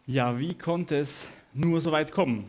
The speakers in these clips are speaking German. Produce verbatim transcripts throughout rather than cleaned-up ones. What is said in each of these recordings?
Ja, wie konnte es nur so weit kommen?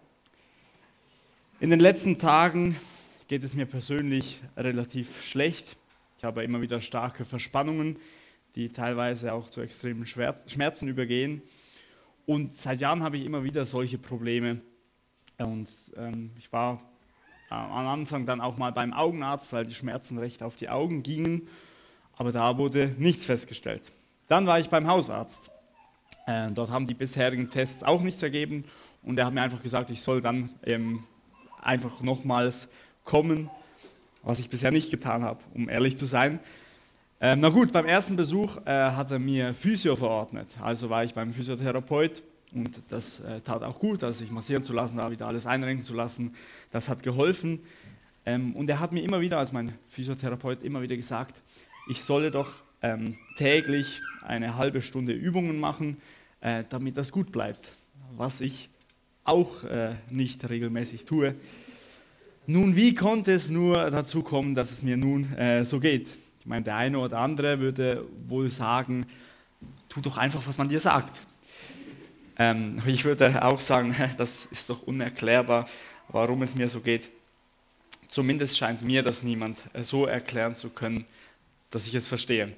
In den letzten Tagen geht es mir persönlich relativ schlecht. Ich habe immer wieder starke Verspannungen, die teilweise auch zu extremen Schmerzen übergehen. Und seit Jahren habe ich immer wieder solche Probleme. Und ähm, ich war äh, am Anfang dann auch mal beim Augenarzt, weil die Schmerzen recht auf die Augen gingen. Aber da wurde nichts festgestellt. Dann war ich beim Hausarzt. Äh, dort haben die bisherigen Tests auch nichts ergeben und er hat mir einfach gesagt, ich soll dann ähm, einfach nochmals kommen, was ich bisher nicht getan habe, um ehrlich zu sein. Ähm, na gut, beim ersten Besuch äh, hat er mir Physio verordnet, also war ich beim Physiotherapeut und das äh, tat auch gut, also sich massieren zu lassen, da wieder alles einrenken zu lassen, das hat geholfen. Ähm, und er hat mir immer wieder, als mein Physiotherapeut, immer wieder gesagt, ich solle doch ähm, täglich eine halbe Stunde Übungen machen, äh, damit das gut bleibt, was ich auch äh, nicht regelmäßig tue. Nun, wie konnte es nur dazu kommen, dass es mir nun äh, so geht? Ich meine, der eine oder andere würde wohl sagen, tu doch einfach, was man dir sagt. Ähm, ich würde auch sagen, das ist doch unerklärbar, warum es mir so geht. Zumindest scheint mir das niemand so erklären zu können, dass ich es verstehe.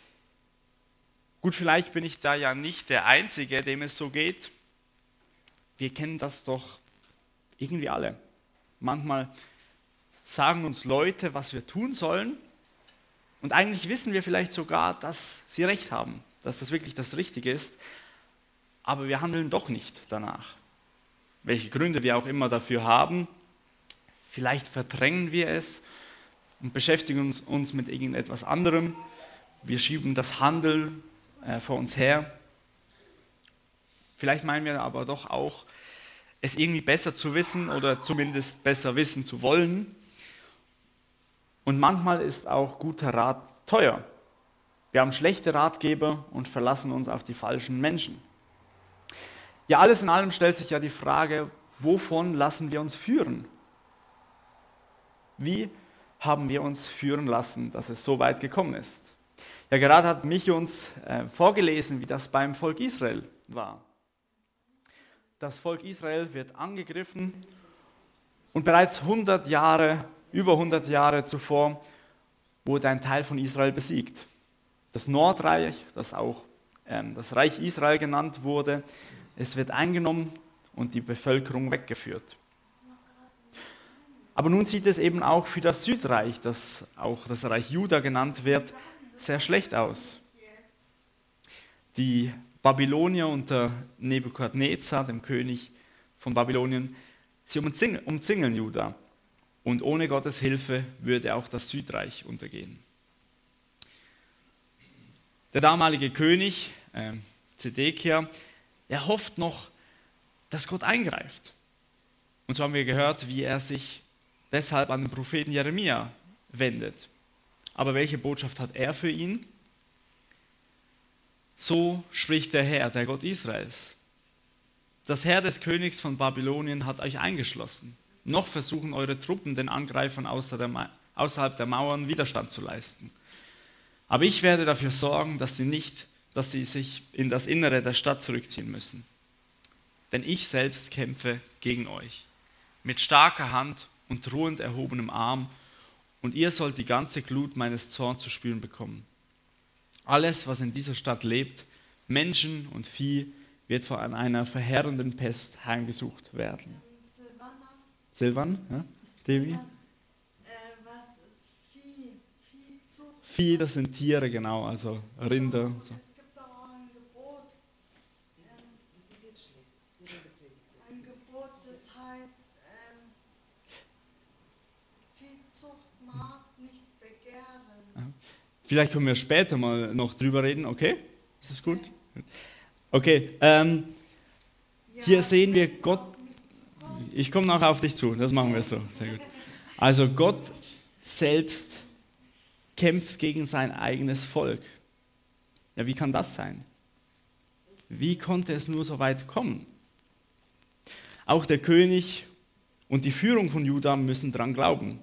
Gut, vielleicht bin ich da ja nicht der Einzige, dem es so geht. Wir kennen das doch irgendwie alle. Manchmal sagen uns Leute, was wir tun sollen und eigentlich wissen wir vielleicht sogar, dass sie recht haben, dass das wirklich das Richtige ist, aber wir handeln doch nicht danach. Welche Gründe wir auch immer dafür haben, vielleicht verdrängen wir es und beschäftigen uns, uns mit irgendetwas anderem. Wir schieben das Handeln äh, vor uns her. Vielleicht meinen wir aber doch auch, es irgendwie besser zu wissen oder zumindest besser wissen zu wollen. Und manchmal ist auch guter Rat teuer. Wir haben schlechte Ratgeber und verlassen uns auf die falschen Menschen. Ja, alles in allem stellt sich ja die Frage, wovon lassen wir uns führen? Wie haben wir uns führen lassen, dass es so weit gekommen ist? Ja, gerade hat Michi uns äh, vorgelesen, wie das beim Volk Israel war. Das Volk Israel wird angegriffen und bereits hundert Jahre, über hundert Jahre zuvor wurde ein Teil von Israel besiegt. Das Nordreich, das auch ähm, das Reich Israel genannt wurde, es wird eingenommen und die Bevölkerung weggeführt. Aber nun sieht es eben auch für das Südreich, das auch das Reich Juda genannt wird, sehr schlecht aus. Die Babylonier unter Nebukadnezar, dem König von Babylonien, sie umzingeln, umzingeln Juda. Und ohne Gottes Hilfe würde auch das Südreich untergehen. Der damalige König, äh, Zedekia, er hofft noch, dass Gott eingreift. Und so haben wir gehört, wie er sich deshalb an den Propheten Jeremia wendet. Aber welche Botschaft hat er für ihn? So spricht der Herr, der Gott Israels. Das Heer des Königs von Babylonien hat euch eingeschlossen. Noch versuchen eure Truppen den Angreifern außerhalb der Mauern Widerstand zu leisten. Aber ich werde dafür sorgen, dass sie nicht, dass sie sich in das Innere der Stadt zurückziehen müssen. Denn ich selbst kämpfe gegen euch. Mit starker Hand und drohend erhobenem Arm, und ihr sollt die ganze Glut meines Zorns zu spüren bekommen. Alles, was in dieser Stadt lebt, Menschen und Vieh, wird von einer verheerenden Pest heimgesucht werden. Silvan, ja? Devi? Äh, was ist Vieh? Viehzucht? Vieh, das sind Tiere, genau, also Rinder. So. Es gibt auch ein Gebot. Ähm, ein Gebot, das heißt, ähm, Viehzucht mag nicht begehren. Vielleicht können wir später mal noch drüber reden, okay? Ist das gut? Okay, ähm, Ja, hier sehen wir Gott. Ich komme noch auf dich zu, das machen wir so. Sehr gut. Also Gott selbst kämpft gegen sein eigenes Volk. Ja, wie kann das sein? Wie konnte es nur so weit kommen? Auch der König und die Führung von Juda müssen daran glauben.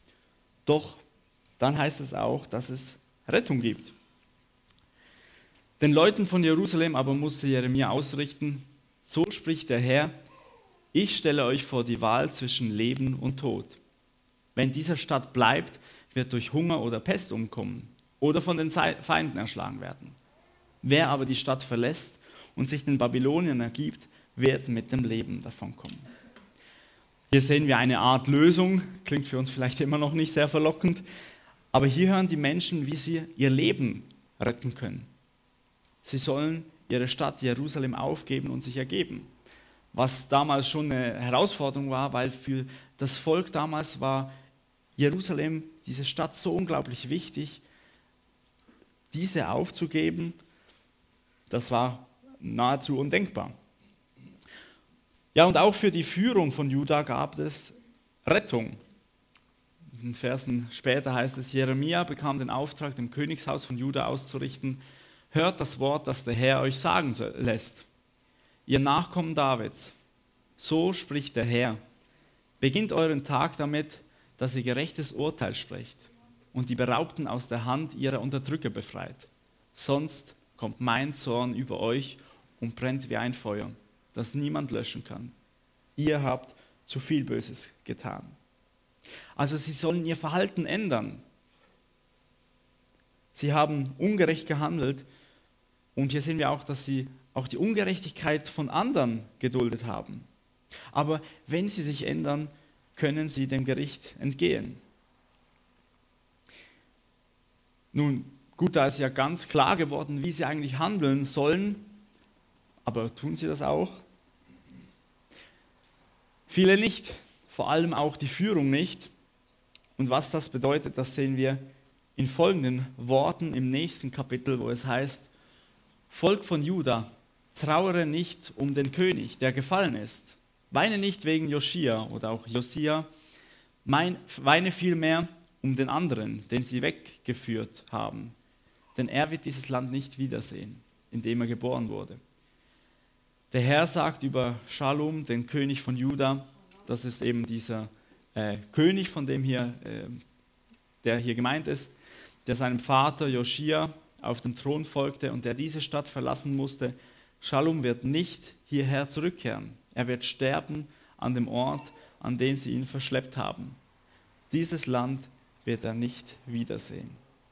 Doch dann heißt es auch, dass es Rettung gibt. Den Leuten von Jerusalem aber musste Jeremia ausrichten: So spricht der Herr, ich stelle euch vor die Wahl zwischen Leben und Tod. Wer in dieser Stadt bleibt, wird durch Hunger oder Pest umkommen oder von den Feinden erschlagen werden. Wer aber die Stadt verlässt und sich den Babyloniern ergibt, wird mit dem Leben davonkommen. Hier sehen wir eine Art Lösung, klingt für uns vielleicht immer noch nicht sehr verlockend, aber hier hören die Menschen, wie sie ihr Leben retten können. Sie sollen ihre Stadt Jerusalem aufgeben und sich ergeben. Was damals schon eine Herausforderung war, weil für das Volk damals war Jerusalem, diese Stadt, so unglaublich wichtig, diese aufzugeben, das war nahezu undenkbar. Ja, und auch für die Führung von Juda gab es Rettung. In den Versen später heißt es, Jeremia bekam den Auftrag, dem Königshaus von Juda auszurichten: Hört das Wort, das der Herr euch sagen lässt. Ihr Nachkommen Davids, so spricht der Herr: Beginnt euren Tag damit, dass ihr gerechtes Urteil sprecht und die Beraubten aus der Hand ihrer Unterdrücker befreit. Sonst kommt mein Zorn über euch und brennt wie ein Feuer, das niemand löschen kann. Ihr habt zu viel Böses getan. Also sie sollen ihr Verhalten ändern. Sie haben ungerecht gehandelt und hier sehen wir auch, dass sie auch die Ungerechtigkeit von anderen geduldet haben. Aber wenn sie sich ändern, können sie dem Gericht entgehen. Nun, gut, da ist ja ganz klar geworden, wie sie eigentlich handeln sollen, aber tun sie das auch? Viele nicht, vor allem auch die Führung nicht. Und was das bedeutet, das sehen wir in folgenden Worten im nächsten Kapitel, wo es heißt: Volk von Juda, trauere nicht um den König, der gefallen ist. Weine nicht wegen Joschia oder auch Josia, mein, weine vielmehr um den anderen, den sie weggeführt haben. Denn er wird dieses Land nicht wiedersehen, in dem er geboren wurde. Der Herr sagt über Schalom, den König von Juda, das ist eben dieser äh, König, von dem hier, äh, der hier gemeint ist, der seinem Vater Joschia auf dem Thron folgte und der diese Stadt verlassen musste. Schalom wird nicht hierher zurückkehren. Er wird sterben an dem Ort, an den sie ihn verschleppt haben. Dieses Land wird er nicht wiedersehen.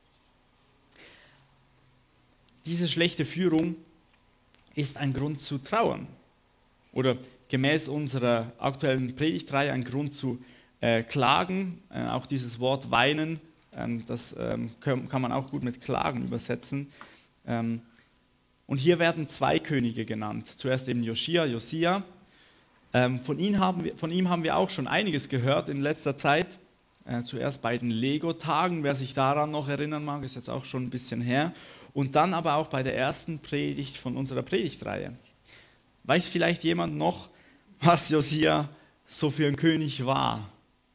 Diese schlechte Führung ist ein Grund zu trauern. Oder gemäß unserer aktuellen Predigtreihe ein Grund zu äh, klagen. Äh, auch dieses Wort weinen, ähm, das ähm, kann, kann man auch gut mit klagen übersetzen. Ähm, und hier werden zwei Könige genannt. Zuerst eben Joschia, Josia. Ähm, von, ihm haben wir, von ihm haben wir auch schon einiges gehört in letzter Zeit. Äh, zuerst bei den Lego-Tagen, wer sich daran noch erinnern mag, ist jetzt auch schon ein bisschen her. Und dann aber auch bei der ersten Predigt von unserer Predigtreihe. Weiß vielleicht jemand noch, was Josia so für ein König war?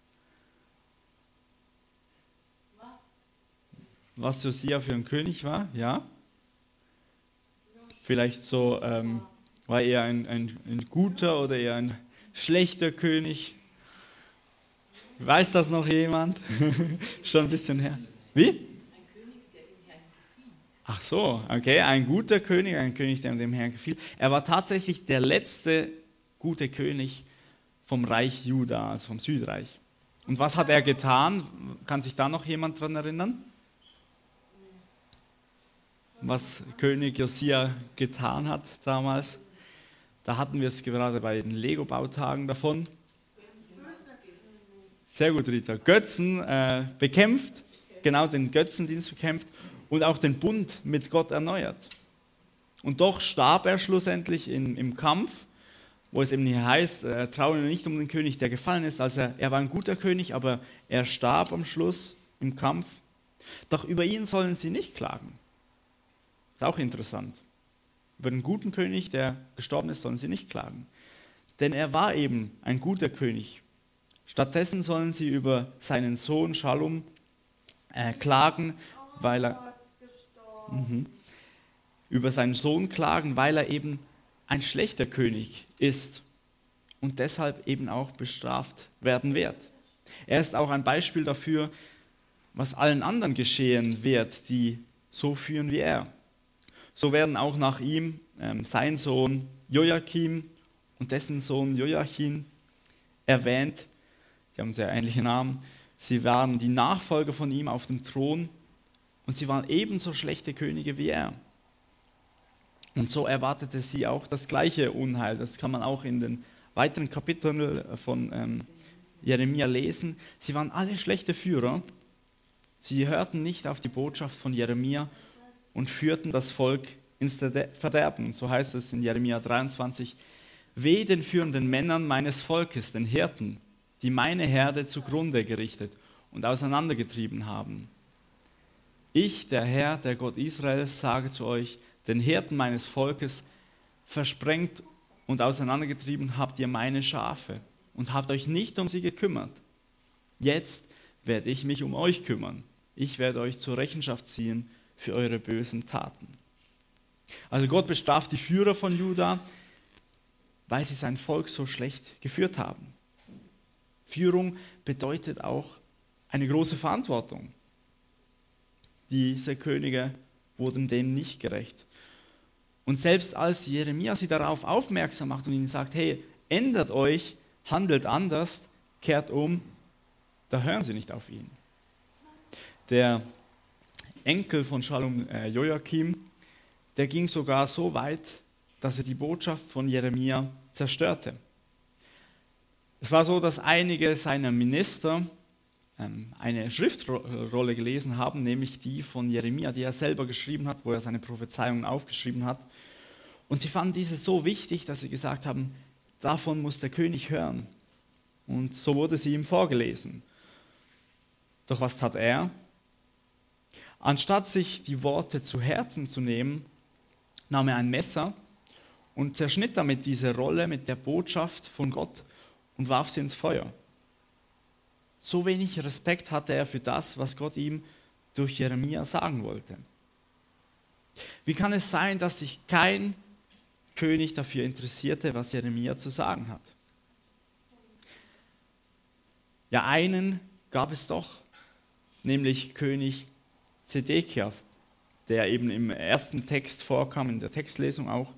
Was Josia für ein König war? Ja? Vielleicht so, ähm, war er ein, ein, ein guter oder eher ein schlechter König? Weiß das noch jemand? Schon ein bisschen her. Wie? Ach so, okay, ein guter König, ein König, der dem Herrn gefiel. Er war tatsächlich der letzte gute König vom Reich Juda, also vom Südreich. Und was hat er getan? Kann sich da noch jemand dran erinnern? Was König Josia getan hat damals? Da hatten wir es gerade bei den Lego-Bautagen davon. Sehr gut, Rita. Götzen äh, bekämpft, genau den Götzendienst bekämpft. Und auch den Bund mit Gott erneuert. Und doch starb er schlussendlich in, im Kampf, wo es eben hier heißt, äh, traue nicht um den König, der gefallen ist. Also er, er war ein guter König, aber er starb am Schluss im Kampf. Doch über ihn sollen sie nicht klagen. Ist auch interessant. Über den guten König, der gestorben ist, sollen sie nicht klagen. Denn er war eben ein guter König. Stattdessen sollen sie über seinen Sohn Schalom äh, klagen, weil er mhm, über seinen Sohn klagen, weil er eben ein schlechter König ist und deshalb eben auch bestraft werden wird. Er ist auch ein Beispiel dafür, was allen anderen geschehen wird, die so führen wie er. So werden auch nach ihm ähm, sein Sohn Joachim und dessen Sohn Joachim erwähnt. Die haben sehr ähnliche Namen. Sie waren die Nachfolger von ihm auf dem Thron und sie waren ebenso schlechte Könige wie er. Und so erwartete sie auch das gleiche Unheil. Das kann man auch in den weiteren Kapiteln von ähm, Jeremia lesen. Sie waren alle schlechte Führer. Sie hörten nicht auf die Botschaft von Jeremia und führten das Volk ins Verderben. So heißt es in Jeremia dreiundzwanzig. Weh den führenden Männern meines Volkes, den Hirten, die meine Herde zugrunde gerichtet und auseinandergetrieben haben. Ich, der Herr, der Gott Israels, sage zu euch, den Hirten meines Volkes, versprengt und auseinandergetrieben habt ihr meine Schafe und habt euch nicht um sie gekümmert. Jetzt werde ich mich um euch kümmern. Ich werde euch zur Rechenschaft ziehen für eure bösen Taten. Also Gott bestraft die Führer von Juda, weil sie sein Volk so schlecht geführt haben. Führung bedeutet auch eine große Verantwortung. Diese Könige wurden dem nicht gerecht. Und selbst als Jeremia sie darauf aufmerksam macht und ihnen sagt, hey, ändert euch, handelt anders, kehrt um, da hören sie nicht auf ihn. Der Enkel von Schalom, äh, Joachim, der ging sogar so weit, dass er die Botschaft von Jeremia zerstörte. Es war so, dass einige seiner Minister ähm, eine Schriftrolle gelesen haben, nämlich die von Jeremia, die er selber geschrieben hat, wo er seine Prophezeiungen aufgeschrieben hat. Und sie fanden diese so wichtig, dass sie gesagt haben, davon muss der König hören. Und so wurde sie ihm vorgelesen. Doch was tat er? Anstatt sich die Worte zu Herzen zu nehmen, nahm er ein Messer und zerschnitt damit diese Rolle mit der Botschaft von Gott und warf sie ins Feuer. So wenig Respekt hatte er für das, was Gott ihm durch Jeremia sagen wollte. Wie kann es sein, dass sich kein König dafür interessierte, was Jeremia zu sagen hat? Ja, einen gab es doch, nämlich König Zedekia, der eben im ersten Text vorkam, in der Textlesung auch.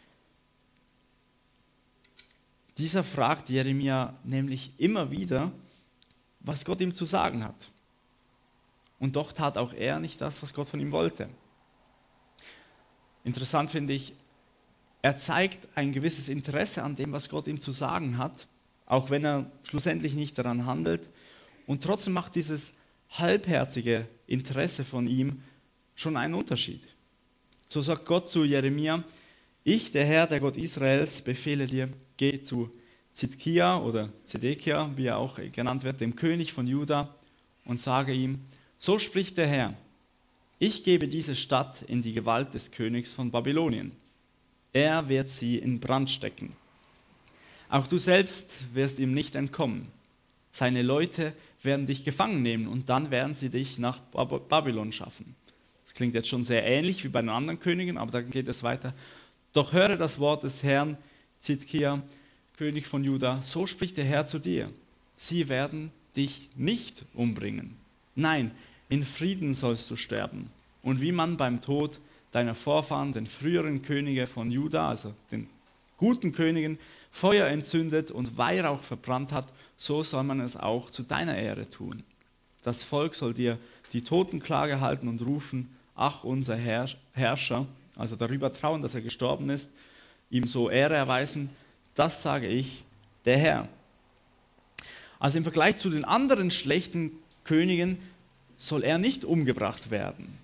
Dieser fragt Jeremia nämlich immer wieder, was Gott ihm zu sagen hat. Und doch tat auch er nicht das, was Gott von ihm wollte. Interessant finde ich, er zeigt ein gewisses Interesse an dem, was Gott ihm zu sagen hat, auch wenn er schlussendlich nicht daran handelt. Und trotzdem macht dieses halbherzige Interesse von ihm schon einen Unterschied. So sagt Gott zu Jeremia, ich, der Herr, der Gott Israels, befehle dir, geh zu Zidkia oder Zedekia, wie er auch genannt wird, dem König von Juda, und sage ihm, so spricht der Herr, ich gebe diese Stadt in die Gewalt des Königs von Babylonien. Er wird sie in Brand stecken. Auch du selbst wirst ihm nicht entkommen. Seine Leute werden dich gefangen nehmen und dann werden sie dich nach Babylon schaffen. Das klingt jetzt schon sehr ähnlich wie bei den anderen Königen, aber dann geht es weiter. Doch höre das Wort des Herrn, Zidkia, König von Juda, so spricht der Herr zu dir. Sie werden dich nicht umbringen. Nein, in Frieden sollst du sterben. Und wie man beim Tod deiner Vorfahren, den früheren Könige von Juda, also den guten Königen, Feuer entzündet und Weihrauch verbrannt hat, so soll man es auch zu deiner Ehre tun. Das Volk soll dir die Totenklage halten und rufen, ach, unser Herrscher, also darüber trauen, dass er gestorben ist, ihm so Ehre erweisen, das sage ich, der Herr. Also im Vergleich zu den anderen schlechten Königen soll er nicht umgebracht werden.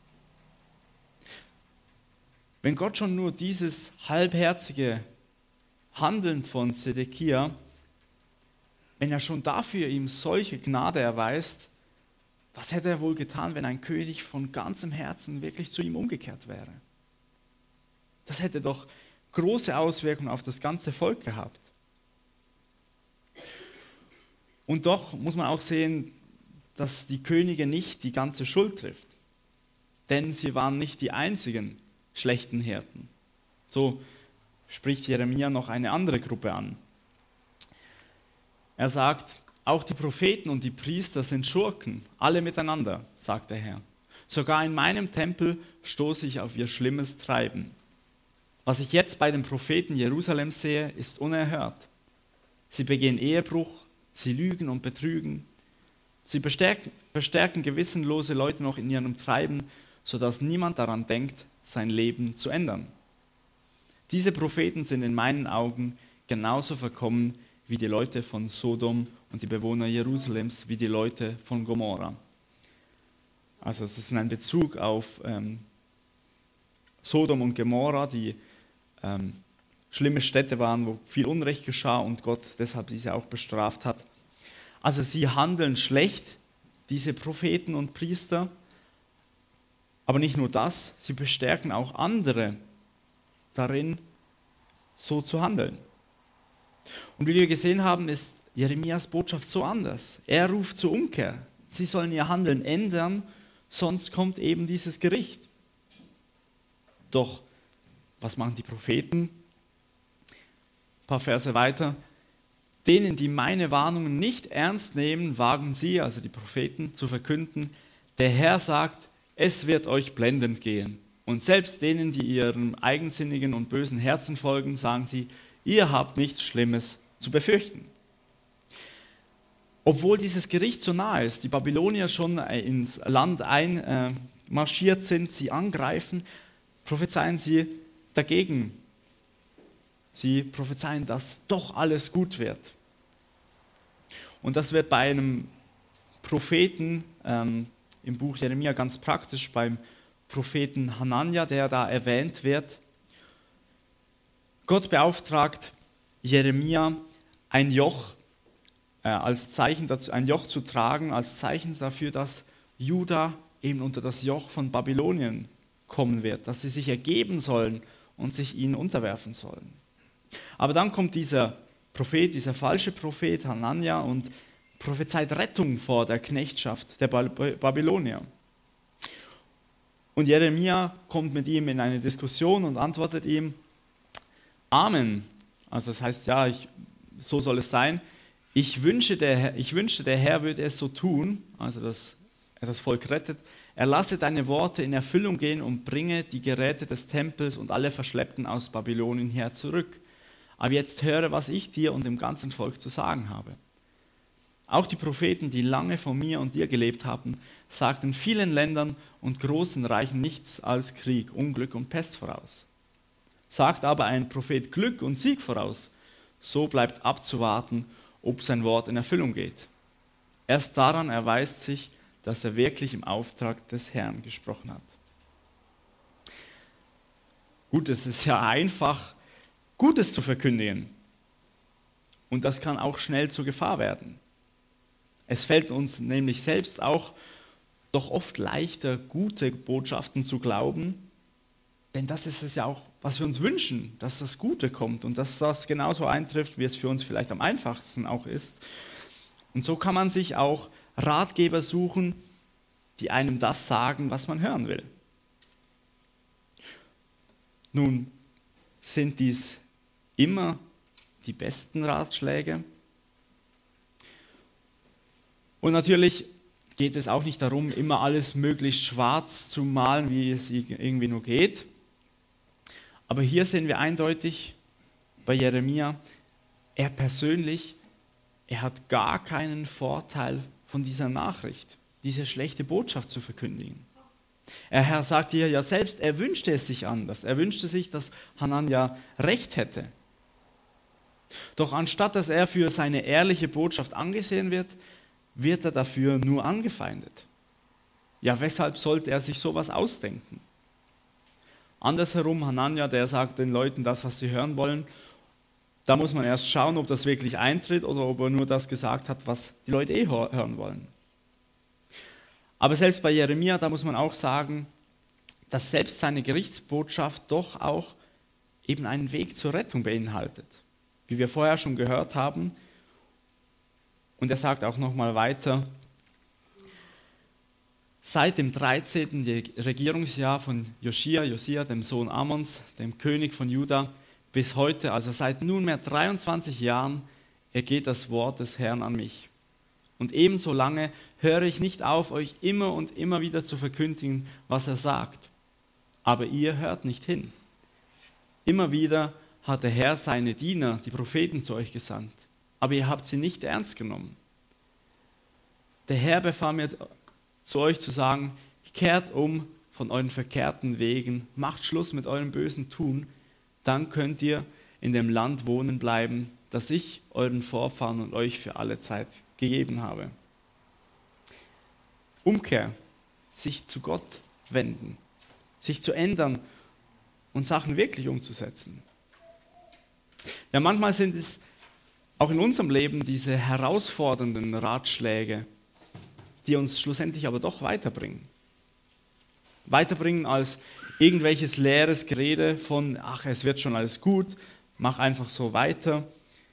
Wenn Gott schon nur dieses halbherzige Handeln von Zedekia, wenn er schon dafür ihm solche Gnade erweist, was hätte er wohl getan, wenn ein König von ganzem Herzen wirklich zu ihm umgekehrt wäre? Das hätte doch große Auswirkungen auf das ganze Volk gehabt. Und doch muss man auch sehen, dass die Könige nicht die ganze Schuld trifft. Denn sie waren nicht die einzigen schlechten Hirten. So spricht Jeremia noch eine andere Gruppe an. Er sagt, auch die Propheten und die Priester sind Schurken, alle miteinander, sagt der Herr. Sogar in meinem Tempel stoße ich auf ihr schlimmes Treiben. Was ich jetzt bei den Propheten Jerusalems sehe, ist unerhört. Sie begehen Ehebruch, sie lügen und betrügen. Sie bestärken, bestärken gewissenlose Leute noch in ihrem Treiben, sodass niemand daran denkt, sein Leben zu ändern. Diese Propheten sind in meinen Augen genauso verkommen wie die Leute von Sodom und die Bewohner Jerusalems wie die Leute von Gomorra. Also es ist ein Bezug auf ähm, Sodom und Gomorra, die ähm, schlimme Städte waren, wo viel Unrecht geschah und Gott deshalb diese auch bestraft hat. Also sie handeln schlecht, diese Propheten und Priester, aber nicht nur das, sie bestärken auch andere darin, so zu handeln. Und wie wir gesehen haben, ist Jeremias Botschaft so anders. Er ruft zur Umkehr. Sie sollen ihr Handeln ändern, sonst kommt eben dieses Gericht. Doch, was machen die Propheten? Ein paar Verse weiter. Denen, die meine Warnungen nicht ernst nehmen, wagen sie, also die Propheten, zu verkünden, der Herr sagt, es wird euch blendend gehen. Und selbst denen, die ihrem eigensinnigen und bösen Herzen folgen, sagen sie, ihr habt nichts Schlimmes zu befürchten. Obwohl dieses Gericht so nahe ist, die Babylonier schon ins Land einmarschiert sind, sie angreifen, prophezeien sie dagegen. Sie prophezeien, dass doch alles gut wird. Und das wird bei einem Propheten ähm, im Buch Jeremia ganz praktisch, beim Propheten Hanania, der da erwähnt wird. Gott beauftragt Jeremia, ein Joch äh, als Zeichen dazu, ein Joch zu tragen, als Zeichen dafür, dass Juda eben unter das Joch von Babylonien kommen wird, dass sie sich ergeben sollen und sich ihnen unterwerfen sollen. Aber dann kommt dieser Prophet, dieser falsche Prophet Hanania und prophezeit Rettung vor der Knechtschaft der Babylonier. Und Jeremia kommt mit ihm in eine Diskussion und antwortet ihm, Amen. Also das heißt, ja, ich, so soll es sein. Ich wünsche, der, ich wünschte, der Herr würde es so tun, also dass er das Volk rettet. Er lasse deine Worte in Erfüllung gehen und bringe die Geräte des Tempels und alle Verschleppten aus Babylonien her zurück. Aber jetzt höre, was ich dir und dem ganzen Volk zu sagen habe. Auch die Propheten, die lange vor mir und dir gelebt haben, sagten vielen Ländern und großen Reichen nichts als Krieg, Unglück und Pest voraus. Sagt aber ein Prophet Glück und Sieg voraus, so bleibt abzuwarten, ob sein Wort in Erfüllung geht. Erst daran erweist sich, dass er wirklich im Auftrag des Herrn gesprochen hat. Gut, es ist ja einfach, Gutes zu verkündigen. Und das kann auch schnell zur Gefahr werden. Es fällt uns nämlich selbst auch doch oft leichter, gute Botschaften zu glauben, denn das ist es ja auch, was wir uns wünschen, dass das Gute kommt und dass das genauso eintrifft, wie es für uns vielleicht am einfachsten auch ist. Und so kann man sich auch Ratgeber suchen, die einem das sagen, was man hören will. Nun, sind dies immer die besten Ratschläge? Und natürlich geht es auch nicht darum, immer alles möglichst schwarz zu malen, wie es irgendwie nur geht. Aber hier sehen wir eindeutig bei Jeremia, er persönlich, er hat gar keinen Vorteil von dieser Nachricht, diese schlechte Botschaft zu verkündigen. Er sagt hier ja selbst, er wünschte es sich anders. Er wünschte sich, dass Hanania recht hätte. Doch anstatt dass er für seine ehrliche Botschaft angesehen wird, wird er dafür nur angefeindet. Ja, weshalb sollte er sich sowas ausdenken? Andersherum, Hanania, der sagt den Leuten das, was sie hören wollen. Da muss man erst schauen, ob das wirklich eintritt oder ob er nur das gesagt hat, was die Leute eh hören wollen. Aber selbst bei Jeremia, da muss man auch sagen, dass selbst seine Gerichtsbotschaft doch auch eben einen Weg zur Rettung beinhaltet. Wie wir vorher schon gehört haben. Und er sagt auch nochmal weiter, seit dem dreizehnten Regierungsjahr von Joschia, Josia, dem Sohn Amons, dem König von Juda, bis heute, also seit nunmehr dreiundzwanzig Jahren, ergeht das Wort des Herrn an mich. Und ebenso lange höre ich nicht auf, euch immer und immer wieder zu verkündigen, was er sagt. Aber ihr hört nicht hin. Immer wieder hat der Herr seine Diener, die Propheten, zu euch gesandt. Aber ihr habt sie nicht ernst genommen. Der Herr befahl mir, zu euch zu sagen, kehrt um von euren verkehrten Wegen, macht Schluss mit eurem bösen Tun, dann könnt ihr in dem Land wohnen bleiben, das ich euren Vorfahren und euch für alle Zeit gegeben habe. Umkehr, sich zu Gott wenden, sich zu ändern und Sachen wirklich umzusetzen. Ja, manchmal sind es auch in unserem Leben diese herausfordernden Ratschläge, die uns schlussendlich aber doch weiterbringen. Weiterbringen als irgendwelches leeres Gerede von, ach, es wird schon alles gut, mach einfach so weiter.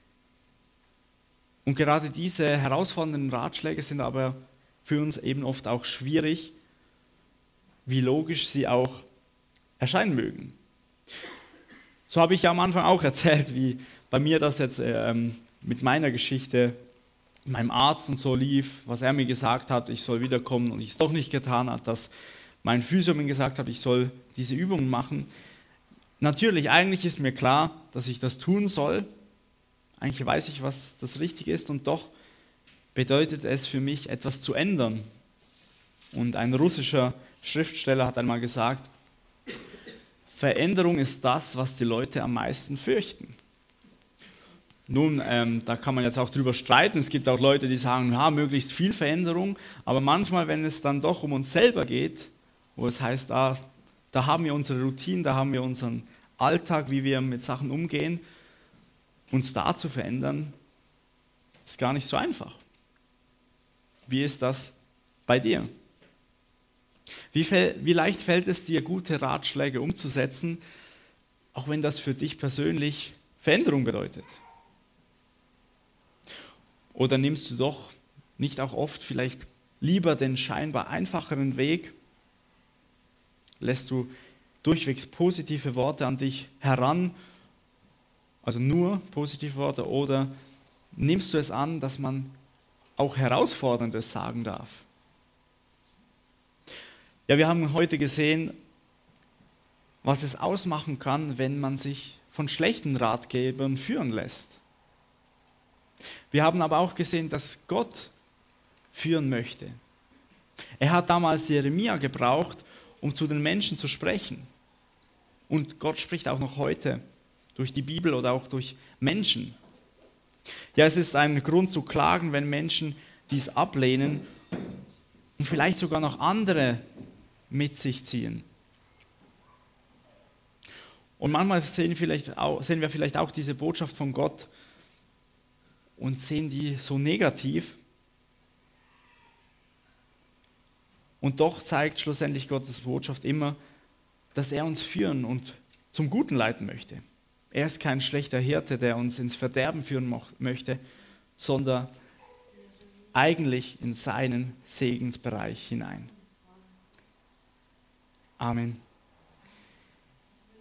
Und gerade diese herausfordernden Ratschläge sind aber für uns eben oft auch schwierig, wie logisch sie auch erscheinen mögen. So habe ich ja am Anfang auch erzählt, wie bei mir das jetzt ähm, mit meiner Geschichte, meinem Arzt und so lief, was er mir gesagt hat, ich soll wiederkommen und ich es doch nicht getan hat, dass mein Physio mir gesagt hat, ich soll diese Übungen machen. Natürlich, eigentlich ist mir klar, dass ich das tun soll. Eigentlich weiß ich, was das Richtige ist und doch bedeutet es für mich, etwas zu ändern. Und ein russischer Schriftsteller hat einmal gesagt, Veränderung ist das, was die Leute am meisten fürchten. Nun, ähm, da kann man jetzt auch drüber streiten. Es gibt auch Leute, die sagen, ja, möglichst viel Veränderung. Aber manchmal, wenn es dann doch um uns selber geht, wo es heißt, ah, da haben wir unsere Routine, da haben wir unseren Alltag, wie wir mit Sachen umgehen, uns da zu verändern, ist gar nicht so einfach. Wie ist das bei dir? Wie, wie leicht fällt es dir, gute Ratschläge umzusetzen, auch wenn das für dich persönlich Veränderung bedeutet? Oder nimmst du doch nicht auch oft vielleicht lieber den scheinbar einfacheren Weg? Lässt du durchwegs positive Worte an dich heran, also nur positive Worte, oder nimmst du es an, dass man auch Herausforderndes sagen darf? Ja, wir haben heute gesehen, was es ausmachen kann, wenn man sich von schlechten Ratgebern führen lässt. Wir haben aber auch gesehen, dass Gott führen möchte. Er hat damals Jeremia gebraucht, um zu den Menschen zu sprechen. Und Gott spricht auch noch heute durch die Bibel oder auch durch Menschen. Ja, es ist ein Grund zu klagen, wenn Menschen dies ablehnen und vielleicht sogar noch andere mit sich ziehen. Und manchmal sehen, vielleicht auch, sehen wir vielleicht auch diese Botschaft von Gott und sehen die so negativ. Und doch zeigt schlussendlich Gottes Botschaft immer, dass er uns führen und zum Guten leiten möchte. Er ist kein schlechter Hirte, der uns ins Verderben führen möchte, sondern eigentlich in seinen Segensbereich hinein. Amen.